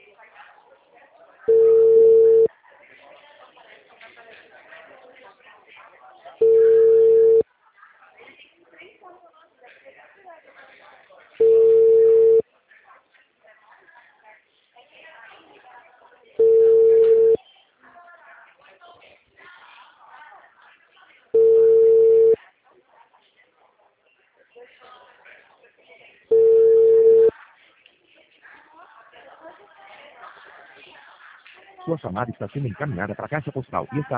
Sua chamada está sendo encaminhada para a caixa postal e está